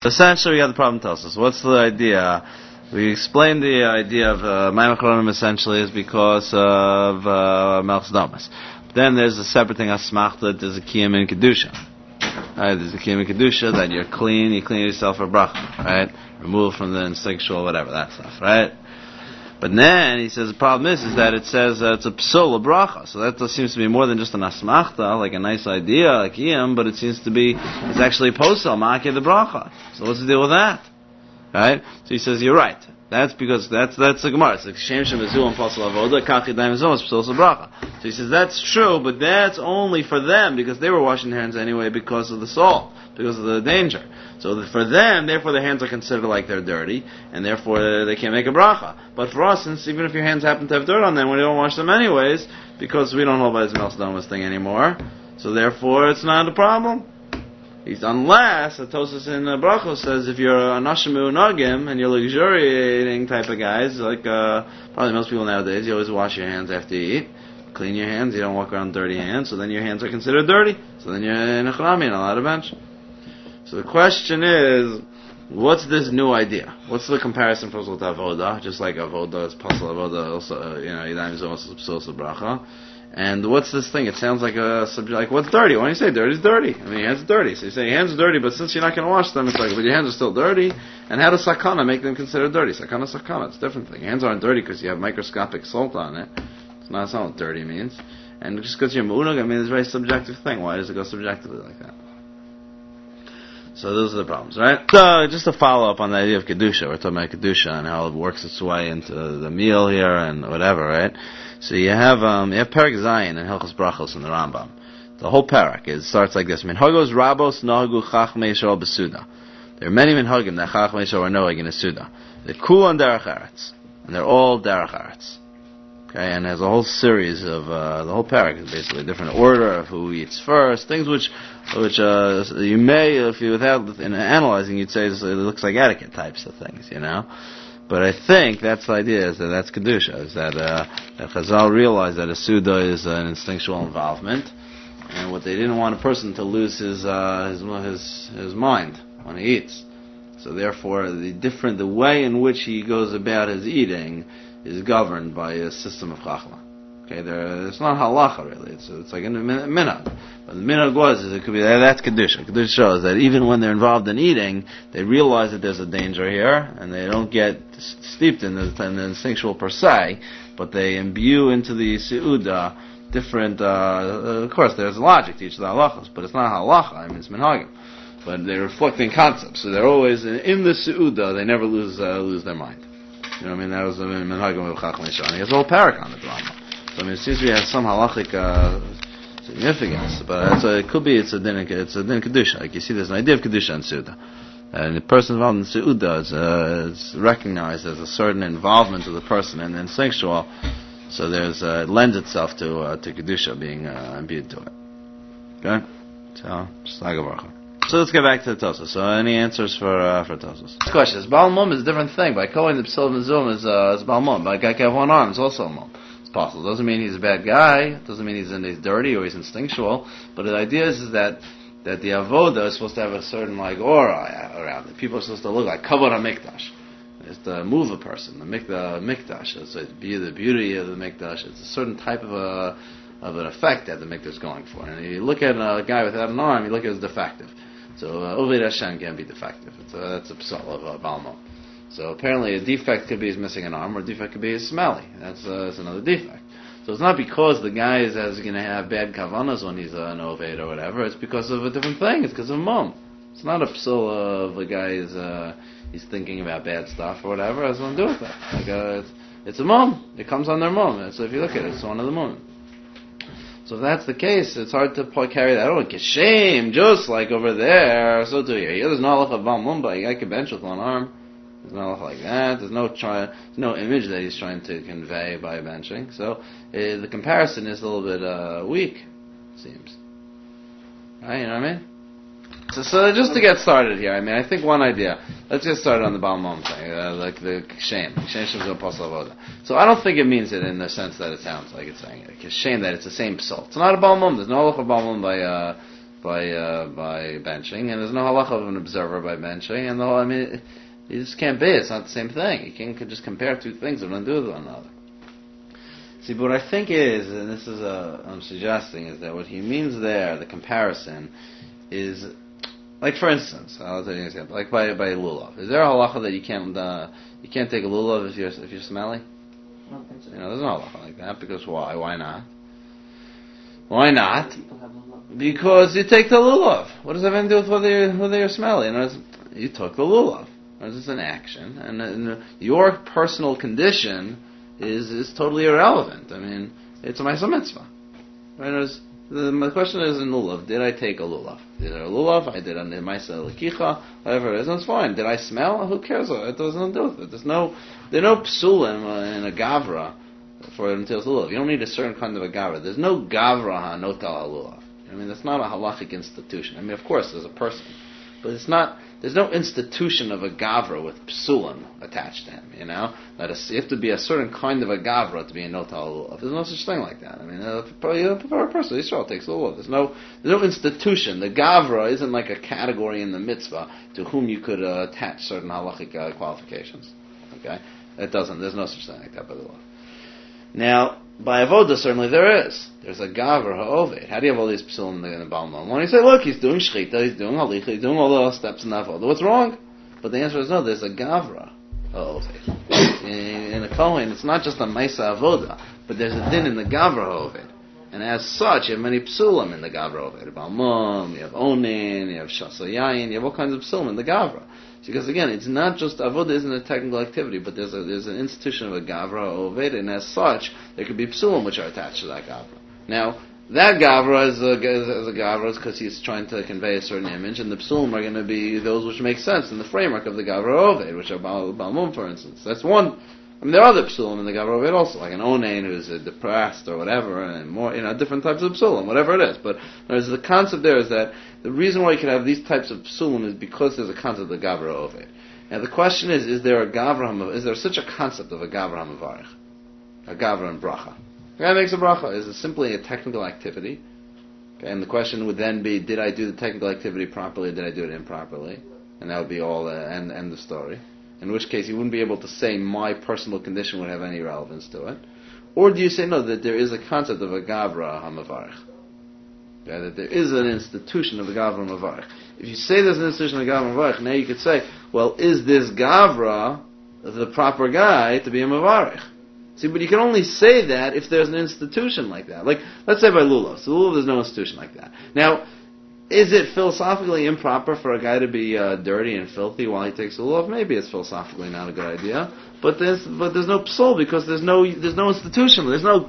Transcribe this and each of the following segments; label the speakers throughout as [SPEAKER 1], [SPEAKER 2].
[SPEAKER 1] Essentially, we have the problem tells us. What's the idea? We explained the idea of Maimon Chronim essentially is because of Melchus Damas. Then there's a separate thing, Asmachta, there's a Kiyam in Kedusha. Right, there's a Kiyam in Kedusha that you're clean, you clean yourself for bracha, right? Remove from the instinctual, whatever, that stuff, right? But then, he says, the problem is that it says it's a psul, a bracha. So that seems to be more than just an asmachta, like a nice idea, like Kiyam, but it seems to be, it's actually a posel, ma'akeh the bracha. So what's the deal with that? Right? So he says, you're right. That's because that's the Gemara. It's like Shem Shem Azul and Pasal Avoda, Kachi Daim Azul, Psul Bracha. So he says that's true, but that's only for them because they were washing their hands anyway because of the salt, because of the danger. So for them, therefore their hands are considered like they're dirty, and therefore they can't make a bracha. But for us, since even if your hands happen to have dirt on them, we don't wash them anyways because we don't hold by this Melchus Damas thing anymore. So therefore, it's not a problem. Unless, Atosis in Brachos says, if you're a Nashimu Nagim, and you're luxuriating type of guys, like probably most people nowadays, you always wash your hands after you eat, clean your hands, you don't walk around dirty hands, so then your hands are considered dirty, so then you're in a Chrami and allowed to bench. So the question is, what's this new idea? What's the comparison for Avoda? Just like Avoda is Pasal Avoda, also, Yidayim is also Psul Bracha. And what's this thing? It sounds like a subject, like what's dirty? Why do you say dirty is dirty? I mean, your hands are dirty. So you say your hands are dirty, but since you're not going to wash them, it's like, but your hands are still dirty. And how does sakana make them considered dirty? Sakana, it's a different thing. Your hands aren't dirty because you have microscopic salt on it. It's not what dirty means. And just because you're mu'unag, I mean, it's a very subjective thing. Why does it go subjectively like that? So those are the problems, right? So just to follow up on the idea of Kedusha, we're talking about Kedusha and how it works its way into the meal here and whatever, right? So you have Perek Zayin and Hilchos Brachos in the Rambam. The whole parak starts like this: Minhagos Rabos Nahagu Chachmei Yisrael B'Suda. There are many minhagim that Chachmei Yisrael are knowing in a Suda. They're Kulan Derech Eretz, and they're all Derech Eretz. Okay, and there's a whole series of the whole parak is basically a different order of who eats first, things which you may, if you without analyzing, you'd say it looks like etiquette types of things, But I think that's the idea, is that that's Kedusha, is that Chazal realized that a Suda is an instinctual involvement, and what they didn't want a person to lose his mind when he eats. So therefore, the way in which he goes about his eating is governed by a system of Chachma. Okay, it's not halacha really, it's like a minhag. But the minhag it could be that's Kedusha. Kedusha shows that even when they're involved in eating, they realize that there's a danger here, and they don't get steeped in the instinctual per se, but they imbue into the Seuda different, of course there's logic to each of the halachas, but it's not halacha, I mean it's minhagim. But they're reflecting concepts, so they're always in the Seuda, they never lose their mind. You know what I mean? That was the minhagim of Chachmei Yisrael. He has a whole parak on the drama. So I mean, it seems to have some halachic significance, but it could be it's a din kedusha. Like you see, there's an idea of kedusha and Suda, and the person involved in Suda is recognized as a certain involvement of the person in the instinctual. So there's it lends itself to kedusha being imbued to it. Okay, so just like a bracha. So let's get back to the Tosas. So any answers for Tosas? This question is Baal Mum is a different thing. By calling the Psil Mizum is Baal Mum. By guy have one arm is also a Mum. Possible. Doesn't mean he's a bad guy. Doesn't mean he's dirty or he's instinctual. But the idea is that the avoda is supposed to have a certain aura around it. People are supposed to look like kavod hamikdash. It's to move a person. The mikdash. It's the beauty of the mikdash. It's a certain type of an effect that the mikdash is going for. And if you look at a guy without an arm, you look at it as defective. So Oved Hashem can be defective. That's a psal of Balmo. So apparently a defect could be he's missing an arm, or a defect could be he's smelly. That's another defect. So it's not because the guy is going to have bad kavanas when he's an oved or whatever. It's because of a different thing. It's because of mum. It's not a psul of a guy he's thinking about bad stuff or whatever. It has nothing to do with that. It's a mum. It comes on their mum. So if you look at it, it's one of the mum. So if that's the case, it's hard to carry that. Oh, shame, just like over there. So too here. There's no halach of bal mum, but a guy can bench with one arm. There's no halach like that. There's no image that he's trying to convey by benching. So the comparison is a little bit weak, it seems. Right? You know what I mean? So just to get started here, I think one idea. Let's get started on the Baal Mom thing, like the shame. Shame is a pasal avoda. So I don't think it means it in the sense that it sounds like it's saying it. It's shame that it's the same psal. It's not a Baal Mom. There's no halach of Baal Mom by by benching, and there's no halacha of an observer by benching, and the whole, you just can't be. It's not the same thing. You can't just compare two things that don't do with one another. See, but what I think is, and this is I'm suggesting, is that what he means there, the comparison, is like, for instance, I'll tell you an example. Like by lulav, is there a halacha that you can't take a lulav if you're smelly?
[SPEAKER 2] I don't think so.
[SPEAKER 1] There's no halacha like that, because why? Why not? Why not?
[SPEAKER 2] People have lulav.
[SPEAKER 1] Because you take the lulav. What does that have to do with whether you're smelly? You took the lulav. It's an action, and your personal condition is totally irrelevant. It's a ma'aseh mitzvah. Right? The question is in lulav. Did I take a lulav? Did I a lulav? I did a ma'aseh lekicha, whatever it is. That's fine. Did I smell? Who cares? It doesn't do with it. There are no psulim in a gavra for it until lulav. You don't need a certain kind of a gavra. There's no gavra hanotal lulav. That's not a halachic institution. Of course, there's a person, but it's not. There's no institution of a gavra with psulim attached to him. You have to be a certain kind of a gavra to be a notal lulav. There's no such thing like that. For a person, Yisrael takes lulav. There's no institution. The gavra isn't like a category in the mitzvah to whom you could attach certain halachic qualifications. Okay, it doesn't. There's no such thing like that by the law. Now, by avoda, certainly there is. There's a gavra ha'oved. How do you have all these psulim in the Baal Mom? When you say, look, he's doing shchita, he's doing halicha, he's doing all those steps in avoda, what's wrong? But the answer is no, there's a gavra ha'oved. In a Kohen, it's not just a ma'isa avoda, but there's a din in the gavra ha'oved. And as such, you have many psulim in the gavra ha'oved. Baal Mom, you have onin, you have shasa yayin, you have all kinds of psulim in the gavra. Because again, it's not just avodah isn't a technical activity, but there's an institution of a gavra oved, and as such, there could be psulim which are attached to that gavra. Now, that gavra is a gavra because he's trying to convey a certain image, and the psulim are going to be those which make sense in the framework of the gavra oved, which are Balmum, for instance. That's one. There are other psulim in the gavra oved also, like an onain who's depressed or whatever, and more, different types of psulim, whatever it is. But the concept there is that the reason why you can have these types of psulim is because there's a concept of gavra oved. Now the question is there a gavra? Is there such a concept of a gavra mavarich, a gavra and bracha? The guy makes a bracha. Is it simply a technical activity? Okay, and the question would then be: did I do the technical activity properly? Or did I do it improperly? And that would be all end the story. In which case, you wouldn't be able to say my personal condition would have any relevance to it. Or do you say no, that there is a concept of a gavra hamavarich? Yeah, that there is an institution of a gavra hamavarich. If you say there's an institution of a gavra hamavarich, now you could say, well, is this gavra the proper guy to be a mavarich? See, but you can only say that if there's an institution like that. Like, let's say by lulav. So lulav, there's no institution like that. Now, is it philosophically improper for a guy to be dirty and filthy while he takes a lulav? Maybe it's philosophically not a good idea, but there's no psul because there's no institution. There's no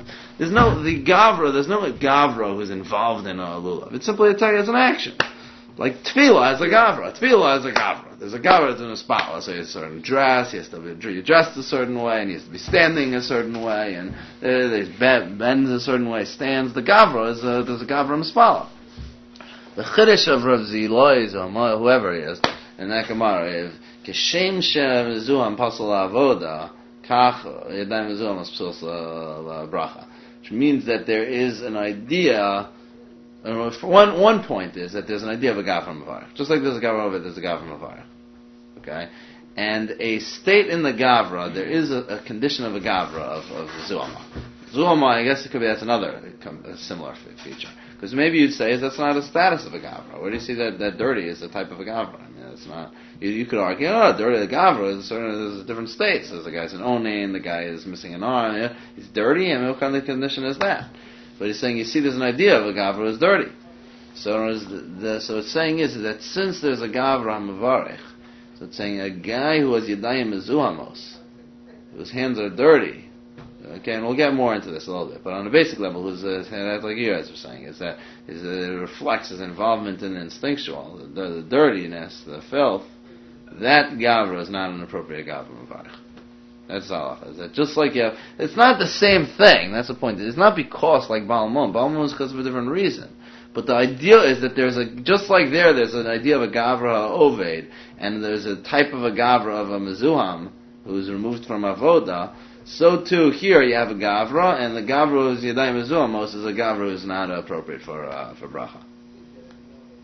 [SPEAKER 1] gavra who's involved in a lulav. It's simply it's an action. Like tefillah is a gavra. Tefillah is a gavra. There's a gavra that's in a spot. Let's say a certain dress. He has to be dressed a certain way, and he has to be standing a certain way, and there's bends a certain way. Stands. The gavra there's a gavra mispala. The chiddush of Rav Ziloi, or whoever he is, in that Gemara, if Keshem Shezuam Pasal Avoda, Kach Yadayim Zuam Pasal Bracha, which means that there is an idea. One point is that there's an idea of a gavra mavarich, just like there's a gavra over, there's a gavra mavarich. Okay, and a state in the gavra, there is a condition of a gavra of zuama. Zuama, I guess that's another similar feature. Because maybe you'd say that's not a status of a gavra. Where do you see that dirty is a type of a gavra? It's not. You could argue, dirty the gavra is there's different states. There's the guy's an onain, the guy is missing an arm. He's dirty, and what kind of condition is that? But he's saying, you see, there's an idea of a gavra is dirty. So it's saying is that since there's a gavra mavarich, so it's saying a guy who has yadayim mezuhamos, whose hands are dirty. Okay, and we'll get more into this a little bit, but on a basic level, whose hand, like you guys were saying, it reflects his involvement in the instinctual, the dirtiness, the filth. That gavra is not an appropriate gavra mavarich. That's all. Just like it's not the same thing. That's the point. It's not because like Baal Mom. Baal Mom is because of a different reason. But the idea is that there's an idea of a gavra oved, and there's a type of a gavra of a mezuham who's removed from avoda. So too here you have a gavra, and the gavra who's yadayim mezuhamos is a gavra who's not appropriate for bracha.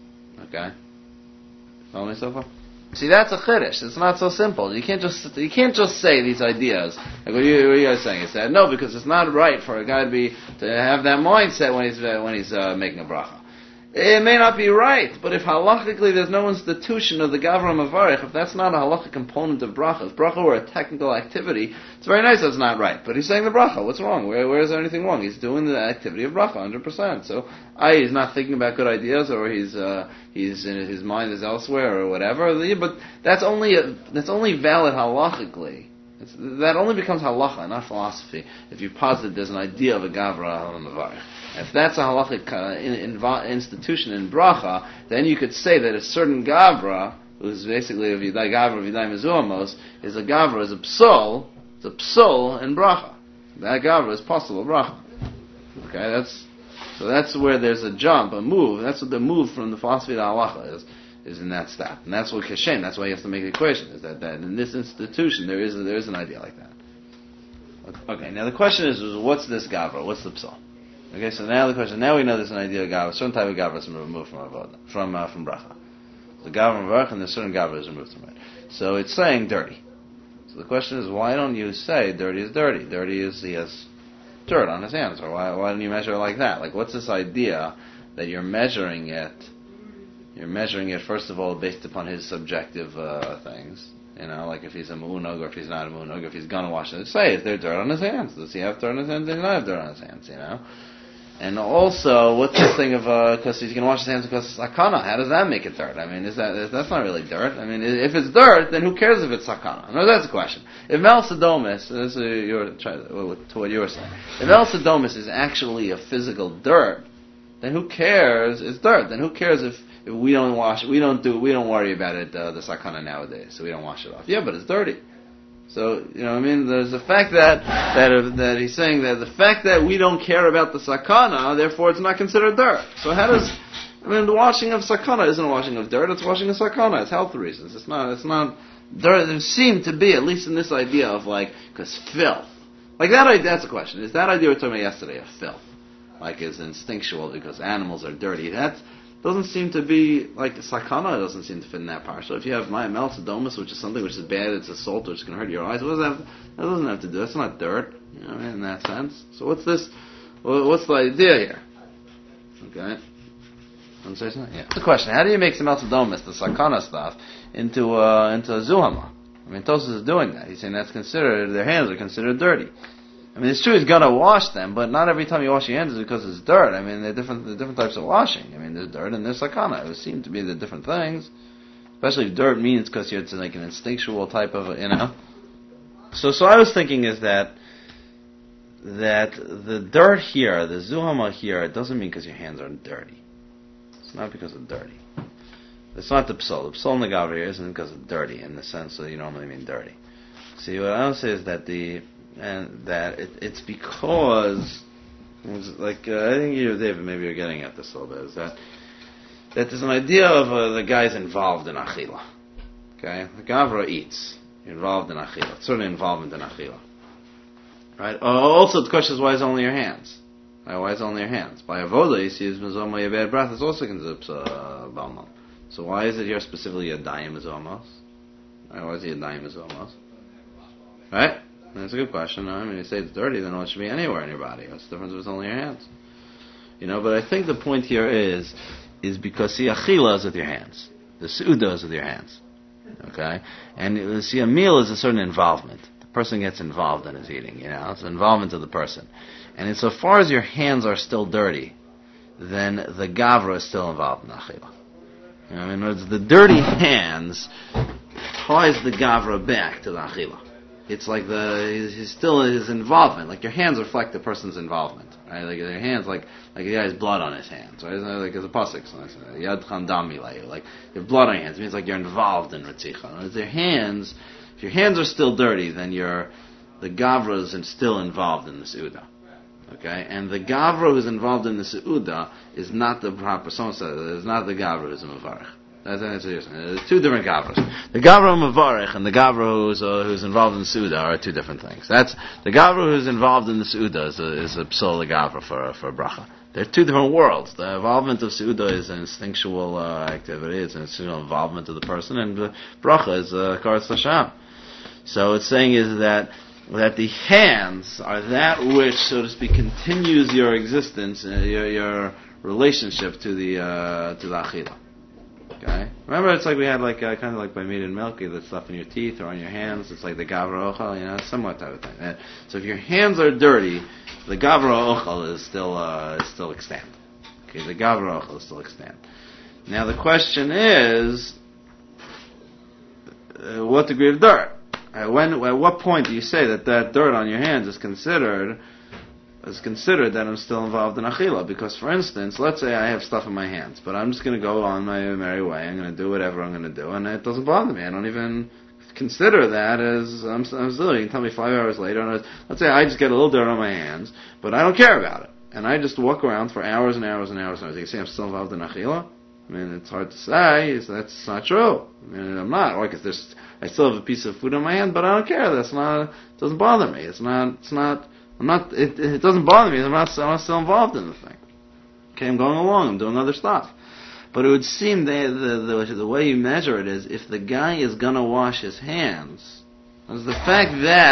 [SPEAKER 1] Okay? Follow me so far? See, that's a chiddush. It's not so simple. You can't just say these ideas. Like what you guys saying is that no, because it's not right for a guy to have that mindset when he's making a bracha. It may not be right, but if halachically there's no institution of the Gavra Mavarich, if that's not a halachic component of bracha, if bracha were a technical activity, it's very nice that's not right. But he's saying the bracha. What's wrong? Where is there anything wrong? He's doing the activity of bracha 100%. So he's not thinking about good ideas, or he's in his mind is elsewhere, or whatever. But that's only valid halachically. That only becomes halacha, not philosophy, if you posit there's an idea of a Gavra Mavarich. If that's a halachic institution in bracha, then you could say that a certain Gavra, who's basically a Viday Gavra, Viday Mezuamos, is a Gavra, is a psol in bracha. That Gavra is possible bracha. Okay, that's where there's a jump, a move. That's what the move from the philosophy of the halacha is in that step. And that's what Kashem, that's why he has to make the equation, is that in this institution there is an idea like that. Okay, now the question is what's this Gavra? What's the psal? Okay, so now the question, now we know there's an idea of Gavra, a certain type of Gavra is removed from Avodah, from bracha. The Gavra Mavarich, and there's certain Gavra is removed from it. So it's saying dirty. So the question is, why don't you say dirty is dirty? Dirty is, he has dirt on his hands, or why don't you measure it like that? Like, what's this idea that you're measuring it? You're measuring it, first of all, based upon his subjective things. You know, like if he's a mu'unog or if he's not a mu'unog, if he's going to wash it. Say, is there dirt on his hands? Does he have dirt on his hands? Does he not have dirt on his hands, you know? And also, what's this thing of, because he's going to wash his hands because it's sakana? How does that make it dirt? I mean, that's not really dirt. I mean, if it's dirt, then who cares if it's sakana? No, that's the question. If Mel Sodomis, this is to what you were saying, if Mel Sodomis is actually a physical dirt, then who cares? It's dirt. Then who cares if we don't wash, we don't worry about it, the sakana nowadays, so we don't wash it off. Yeah, but it's dirty. So, you know what I mean? There's the fact that he's saying that the fact that we don't care about the sakana, therefore it's not considered dirt. So the washing of sakana isn't a washing of dirt, it's washing of sakana. It's health reasons. It's not dirt. There seemed to be, at least in this idea of because filth. Like that idea, that's the question. Is that idea we were talking about yesterday, of filth? Like is instinctual because animals are dirty. That doesn't seem to be, like sakana doesn't seem to fit in that part. So if you have Mel Sodomis, which is something which is bad, it's a salt which can hurt your eyes, that doesn't have to do, that's not dirt, you know, in that sense. So what's this, what's the idea here? Okay. Want to say something? Yeah. The question, how do you make some Mel Sodomis, the sakana stuff, into a zuhama? I mean, Tosfos is doing that. He's saying their hands are considered dirty. I mean, it's true he's going to wash them, but not every time you wash your hands is because it's dirt. I mean, there are different types of washing. I mean, there's dirt and there's sakana. It would seem to be the different things. Especially if dirt means because it's like an instinctual type of, you know. So I was thinking is that the dirt here, the zuhama here, it doesn't mean because your hands are dirty. It's not because of dirty. It's not the psal. The psal in the Gavra here isn't because of dirty in the sense that you normally mean dirty. See, what I would say is that it's because, I think you, David, maybe you're getting at this a little bit, is that there's an idea of the guy's involved in achila. Okay? The Gavra eats. You're involved in achila. It's certainly involvement in achila. Right? Also, the question is, why is it only your hands? Right? Why is it only your hands? By avoda, you see, his mezoma yabed breath is also considered balmon. So why is it here specifically yadayim mezomos? Right? Why is it yadayim mezomos? Right? That's a good question. I mean, you say it's dirty, then it should be anywhere in your body. What's the difference if it's only your hands? You know, but I think the point here is because see, achila is with your hands. The seuda is with your hands. Okay? And see, a meal is a certain involvement. The person gets involved in his eating, you know. It's an involvement of the person. And insofar as your hands are still dirty, then the gavra is still involved in achila. You know, in other words, the dirty hands ties the gavra back to the achila. It's like he's still his involvement. Like your hands reflect the person's involvement, right? Like your hands, like the guy has blood on his hands, right? Like it's a pasuk, yad chandami layu. Like you have blood on your hands. It means like you're involved in ritzicha. If your hands are still dirty, then the gavra is still involved in the seuda. Okay, and the gavra who's involved in the seuda is not the proper. Someone said it's not the gavra who's a mevarich. That's what you're saying. There's two different gavras. The gavra mevarich and the gavra who's involved in the seuda are two different things. That's the gavra who's involved in the seuda is a psal gavra for bracha. They're two different worlds. The involvement of Seuda is an instinctual activity, it's an instinctual involvement of the person, and the bracha is Karas Hashem. So it's saying is that the hands are that which, so to speak, continues your existence, your relationship to the Achilah. Okay? Remember, it's like we had kind of like by meat and milk, the stuff in your teeth or on your hands. It's like the Gavra Ochel, similar type of thing. So if your hands are dirty, the Gavra Ochel is still extant. Okay, the Gavra Ochel is still extant. Now the question is, what degree of dirt? At what point do you say that dirt on your hands is considered that I'm still involved in Achilah? Because, for instance, let's say I have stuff in my hands, but I'm just going to go on my merry way. I'm going to do whatever I'm going to do, and it doesn't bother me. I don't even consider that as I'm still. You can tell me 5 hours later, and let's say I just get a little dirt on my hands, but I don't care about it, and I just walk around for hours and hours and hours and hours. You say I'm still involved in Achilah? I mean, it's hard to say. That's not true. I mean, I'm not. Or because I still have a piece of food in my hand, but I don't care. It doesn't bother me. It doesn't bother me. I'm not still involved in the thing. Okay, I'm going along. I'm doing other stuff. But it would seem the way you measure it is if the guy is gonna wash his hands, is the fact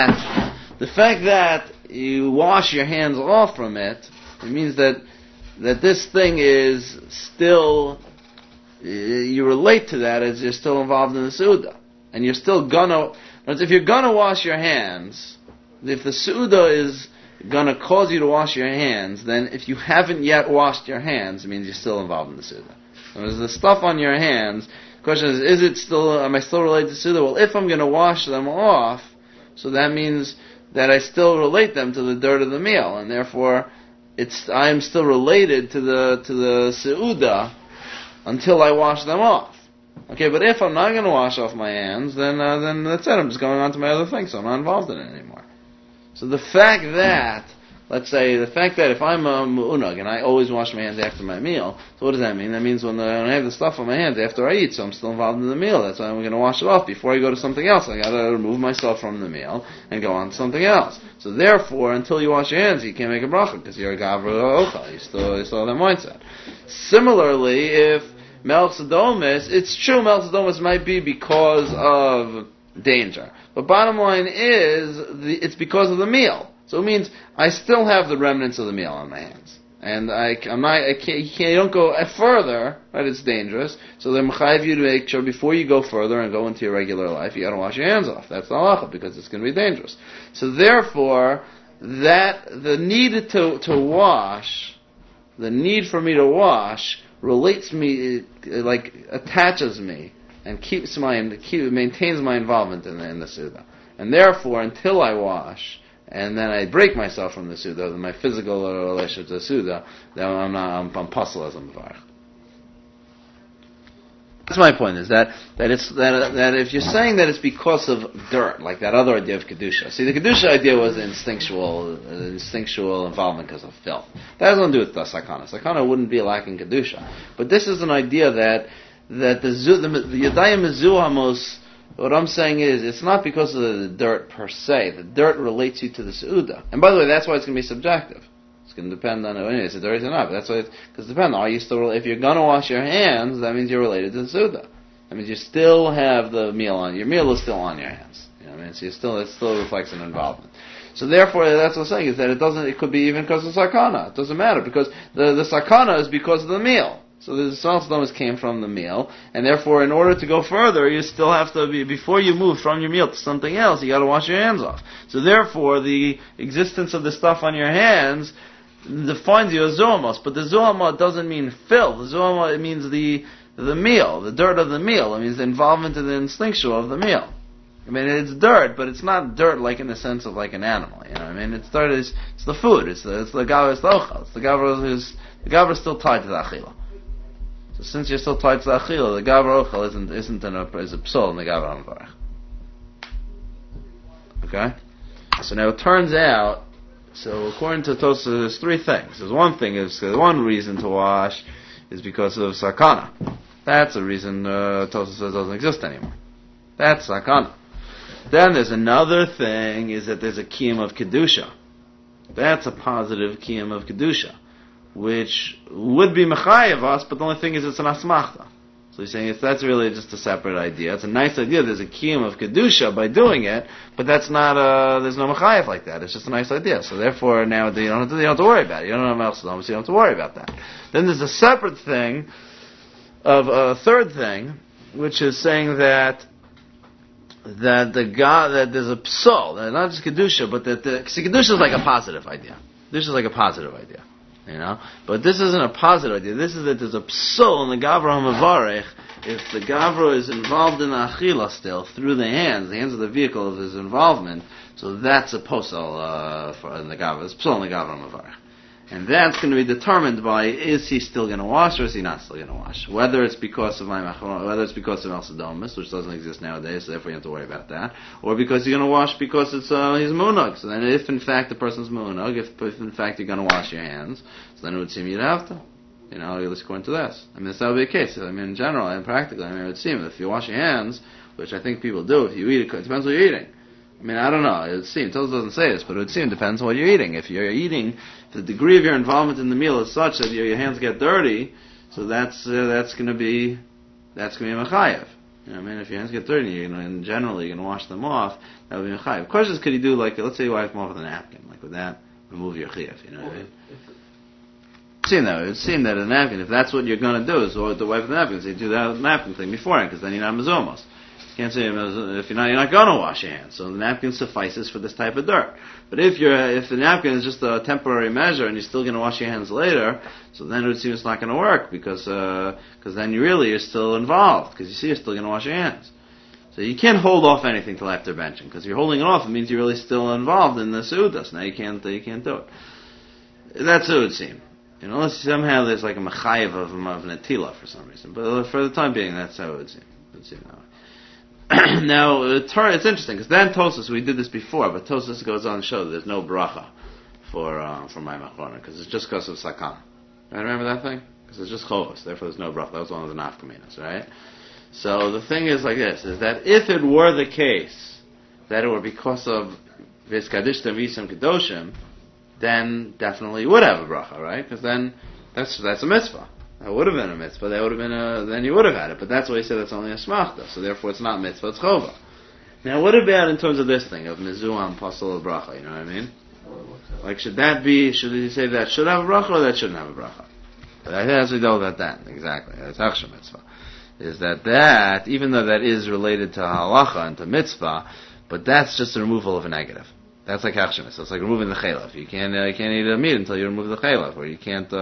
[SPEAKER 1] that you wash your hands off from it. It means that this thing is still. You relate to that as you're still involved in the Seuda. And you're still gonna... If you're gonna wash your hands, if the Seuda is gonna cause you to wash your hands, then if you haven't yet washed your hands, it means you're still involved in the Seuda. There's the stuff on your hands. The question is it still... Am I still related to Seuda? Well, if I'm gonna wash them off, so that means that I still relate them to the dirt of the meal, and therefore I am still related to the Seuda until I wash them off. Okay, but if I'm not going to wash off my hands, then that's it. I'm just going on to my other thing, so I'm not involved in it anymore. So the fact that if I'm a mu'unag and I always wash my hands after my meal, so what does that mean? That means when I have the stuff on my hands after I eat, so I'm still involved in the meal. That's why I'm going to wash it off before I go to something else. I got to remove myself from the meal and go on to something else. So therefore, until you wash your hands, you can't make a bracha because you're a gavra ochel. You still have that mindset. Similarly, if Melech Sodomus, it's true Melech Sodomus might be because of danger. But bottom line is, it's because of the meal. So it means I still have the remnants of the meal on my hands. And you don't go further, right? It's dangerous. So they're mechayiv you to make sure before you go further and go into your regular life, you gotta wash your hands off. That's the halacha, because it's going to be dangerous. So therefore, the need to wash, the need for me to wash, relates me, attaches me, and maintains my involvement in the Seuda. And therefore, until I wash, and then I break myself from the Seuda, my physical relationship to the Seuda, then I'm puzzled as a Mevarech. That's my point, is that if you're saying that it's because of dirt, like that other idea of Kedusha. See, the Kedusha idea was instinctual involvement because of filth. That has nothing to do with the Sakana. Sakana wouldn't be lacking Kedusha. But this is an idea that the Yadayim Mezuhamos, what I'm saying is, it's not because of the dirt per se. The dirt relates you to the Seuda. And by the way, that's why it's going to be subjective. It's going to depend on, is it dirty or not? But that's why because it depends. Are you still, if you're going to wash your hands, that means you're related to the Seuda. That means you still have the meal on, your meal is still on your hands. You know what I mean? So it still reflects an involvement. So therefore, that's what I'm saying, is that it could be even because of sakana. It doesn't matter, because the sakana is because of the meal. So the salsadomas came from the meal, and therefore, in order to go further, you still have to before you move from your meal to something else, you got to wash your hands off. So therefore, the existence of the stuff on your hands defines you as zoamos, but the zoama doesn't mean filth. The zoama, it means the meal, the dirt of the meal. It means the involvement in the instinctual of the meal. I mean, it's dirt, but it's not dirt like in the sense of like an animal. You know what I mean? It's dirt. It's the food. It's the gavra. It's the ochel. It's the gavra is still tied to the achila. So since you're still tied to the achila, the gavra ochel is a psal in the gavra amvarach. Okay. So now it turns out. So according to Tosafos, there's three things. There's one reason to wash is because of sakana. That's a reason Tosafos says doesn't exist anymore. That's sakana. Then there's another thing, is that there's a kiyum of kedusha. That's a positive kiyum of kedusha. which would be mechayev us, but the only thing is it's an asmachta. So he's saying that's really just a separate idea. It's a nice idea. There's a kiyum of kedusha by doing it, but that's not there's no mechayev like that. It's just a nice idea. So therefore, now you don't have to worry about it. You don't have Melchus Domus, you don't have to worry about that. Then there's a separate thing of a third thing, which is saying that the God that there's a psal, that not just kedusha, but that kedusha is like a positive idea. This is like a positive idea. But this isn't a positive idea. This is that there's a psul in the Gavra HaMavarech. If the Gavra is involved in the Achila still, through the hands of the vehicle of his involvement, so that's a posel in the Gavra. It's psul in the Gavra HaMavarech. And that's going to be determined by, is he still going to wash or is he not still going to wash? Whether it's because of whether it's because of Melchus Domus, which doesn't exist nowadays, so therefore you don't have to worry about that, or because you're going to wash because it's he's munag. So then, if in fact the person's munag, if in fact you're going to wash your hands, so then it would seem you'd have to. At least according to this. I mean, that would be the case. I mean, in general and practically, it would seem that if you wash your hands, which I think people do, if you eat it depends what you're eating. I mean, I don't know. It would seem, Tosfos doesn't say this, but it would seem it depends on what you're eating. If you're eating, if the degree of your involvement in the meal is such that your hands get dirty, so that's going to be a mechayev. I mean, if your hands get dirty, and generally you're going to wash them off, that would be mechayev. The question is, could you do let's say you wipe them off with a napkin, would that remove your chiyuv? You know what I mean? It would seem that a napkin, if that's what you're going to do, is to wipe the napkin, so you do that napkin thing beforehand, because then you're not mezumos. You can't say if you're not going to wash your hands, so the napkin suffices for this type of dirt. But if the napkin is just a temporary measure and you're still going to wash your hands later, so then it would seem it's not going to work because then you're still involved because you see you're still going to wash your hands. So you can't hold off anything till after benching because if you're holding it off, it means you're really still involved in the seudas. Now you can't do it. That's what it would seem. Unless somehow there's like a mechayev of netila for some reason. But for the time being, that's how it would seem. It would seem that way. Now, it's interesting, because then Tosfos, we did this before, but Tosfos goes on to show that there's no bracha for Mayim Achronim, because it's just because of Sakana. Right, remember that thing? Because it's just Chovos, therefore there's no bracha. That was one of the nafkaminas, right? So the thing is like this, is that if it were the case that it were because of Vizkadishta Visam Kedoshim, then definitely you would have a bracha, right? Because then that's a mitzvah. That would have been a mitzvah. That would have been then you would have had it. But that's why he said it's only a smachta. So therefore, it's not mitzvah. It's chova. Now, what about in terms of this thing of mizuam pasal of bracha? You know what I mean? Like, should he say that should have a bracha or that shouldn't have a bracha? But I think that's what we dealt about that exactly. That's achsha mitzvah. Is that even though that is related to halacha and to mitzvah, but that's just a removal of a negative. That's like achsha mitzvah. It's like removing the chaylev. You can't eat a meat until you remove the chaylev, or you can't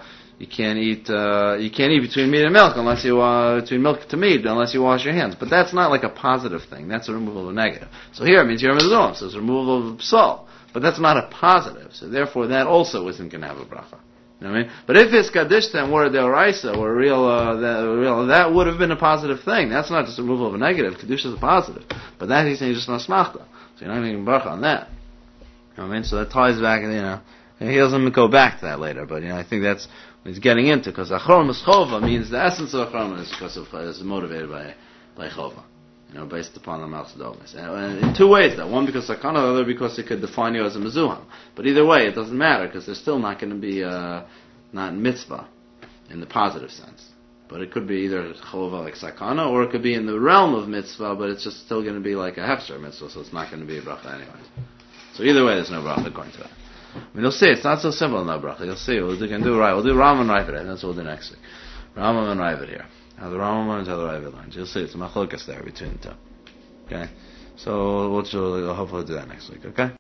[SPEAKER 1] eat between meat and milk unless you between milk to meat unless you wash your hands. But that's not like a positive thing. That's a removal of a negative. So here it means you're mezuzah, so it's removal of psal. But that's not a positive. So therefore that also isn't going to have a bracha. You know what I mean? But if it's kadishta and were deoraisa or real, that would have been a positive thing. That's not just a removal of a negative. Kedusha is a positive. But that he's saying just not smachta. So you're not making bracha on that. You know what I mean? So that ties back, and he doesn't go back to that later. But I think that's what he's getting into, because achron is chova means the essence of achron is motivated by chova. Based upon the Melchus Domus. And in two ways, though. One because sakana, the other because it could define you as a mezuham. But either way, it doesn't matter, because there's still not going to be not mitzvah in the positive sense. But it could be either chova like sakana, or it could be in the realm of mitzvah, but it's just still going to be like a hefsher mitzvah, so it's not going to be a bracha anyways. So either way, there's no bracha according to that. I mean, you'll see, it's not so simple in that bracha. You'll see, we'll do Rambam and Ravid, and that's what we'll do next week. Rambam and Ravid here. How the Rambam learns, how the Ravid learns. You'll see, it's a machlokas there between the two. Okay? So we'll hopefully do that next week, okay?